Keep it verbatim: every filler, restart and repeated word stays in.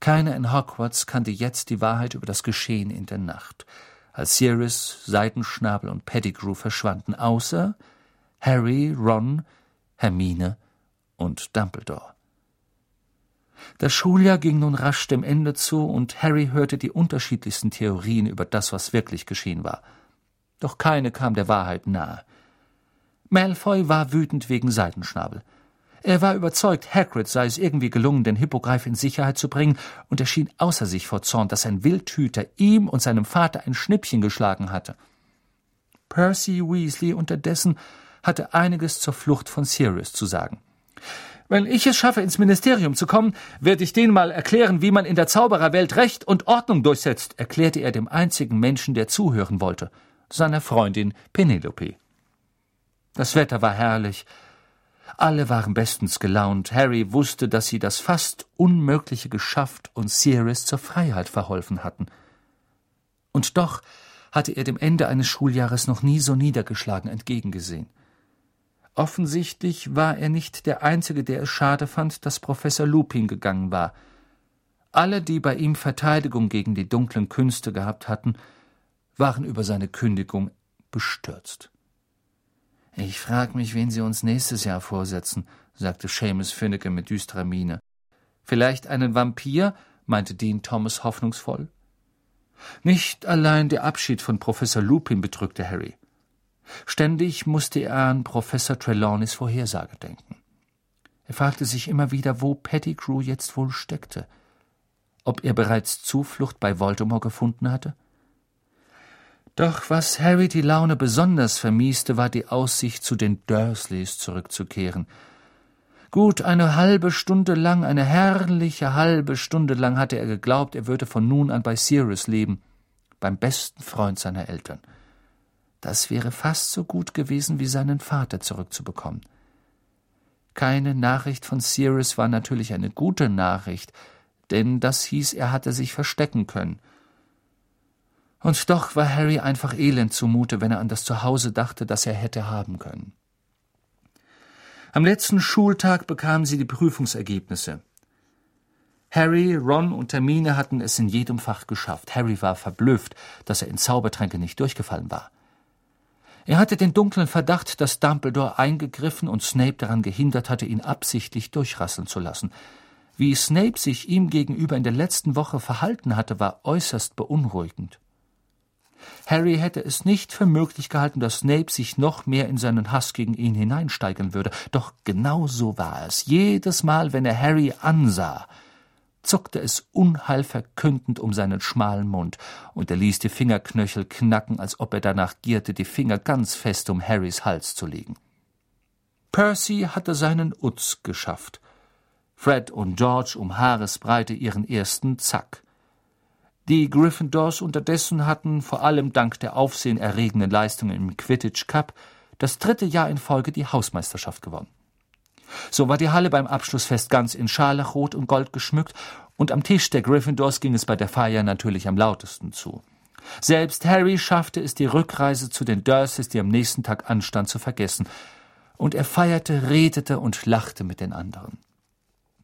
Keiner in Hogwarts kannte jetzt die Wahrheit über das Geschehen in der Nacht, als Sirius, Seidenschnabel und Pettigrew verschwanden, außer Harry, Ron, Hermine und Dumbledore. Das Schuljahr ging nun rasch dem Ende zu, und Harry hörte die unterschiedlichsten Theorien über das, was wirklich geschehen war. Doch keine kam der Wahrheit nahe. Malfoy war wütend wegen Seidenschnabel. Er war überzeugt, Hagrid sei es irgendwie gelungen, den Hippogreif in Sicherheit zu bringen, und er schien außer sich vor Zorn, dass ein Wildhüter ihm und seinem Vater ein Schnippchen geschlagen hatte. Percy Weasley unterdessen hatte einiges zur Flucht von Sirius zu sagen. »Wenn ich es schaffe, ins Ministerium zu kommen, werde ich denen mal erklären, wie man in der Zaubererwelt Recht und Ordnung durchsetzt«, erklärte er dem einzigen Menschen, der zuhören wollte, seiner Freundin Penelope. Das Wetter war herrlich. Alle waren bestens gelaunt. Harry wusste, dass sie das fast Unmögliche geschafft und Sirius zur Freiheit verholfen hatten. Und doch hatte er dem Ende eines Schuljahres noch nie so niedergeschlagen entgegengesehen. Offensichtlich war er nicht der Einzige, der es schade fand, dass Professor Lupin gegangen war. Alle, die bei ihm Verteidigung gegen die dunklen Künste gehabt hatten, waren über seine Kündigung bestürzt. »Ich frag mich, wen Sie uns nächstes Jahr vorsetzen«, sagte Seamus Finnegan mit düsterer Miene. »Vielleicht einen Vampir?« meinte Dean Thomas hoffnungsvoll. Nicht allein der Abschied von Professor Lupin bedrückte Harry. Ständig musste er an Professor Trelawneys Vorhersage denken. Er fragte sich immer wieder, wo Pettigrew jetzt wohl steckte. Ob er bereits Zuflucht bei Voldemort gefunden hatte? Doch was Harry die Laune besonders vermieste, war die Aussicht, zu den Dursleys zurückzukehren. Gut eine halbe Stunde lang, eine herrliche halbe Stunde lang hatte er geglaubt, er würde von nun an bei Sirius leben, beim besten Freund seiner Eltern. Das wäre fast so gut gewesen, wie seinen Vater zurückzubekommen. Keine Nachricht von Sirius war natürlich eine gute Nachricht, denn das hieß, er hatte sich verstecken können. Und doch war Harry einfach elend zumute, wenn er an das Zuhause dachte, das er hätte haben können. Am letzten Schultag bekamen sie die Prüfungsergebnisse. Harry, Ron und Hermine hatten es in jedem Fach geschafft. Harry war verblüfft, dass er in Zaubertränke nicht durchgefallen war. Er hatte den dunklen Verdacht, dass Dumbledore eingegriffen und Snape daran gehindert hatte, ihn absichtlich durchrasseln zu lassen. Wie Snape sich ihm gegenüber in der letzten Woche verhalten hatte, war äußerst beunruhigend. Harry hätte es nicht für möglich gehalten, dass Snape sich noch mehr in seinen Hass gegen ihn hineinsteigern würde. Doch genau so war es. Jedes Mal, wenn er Harry ansah, zuckte es unheilverkündend um seinen schmalen Mund, und er ließ die Fingerknöchel knacken, als ob er danach gierte, die Finger ganz fest um Harrys Hals zu legen. Percy hatte seinen Utz geschafft. Fred und George um Haaresbreite ihren ersten Zack. Die Gryffindors unterdessen hatten, vor allem dank der aufsehenerregenden Leistungen im Quidditch Cup, das dritte Jahr in Folge die Hausmeisterschaft gewonnen. So war die Halle beim Abschlussfest ganz in Scharlachrot und Gold geschmückt, und am Tisch der Gryffindors ging es bei der Feier natürlich am lautesten zu. Selbst Harry schaffte es, die Rückreise zu den Dursleys, die am nächsten Tag anstand, zu vergessen, und er feierte, redete und lachte mit den anderen.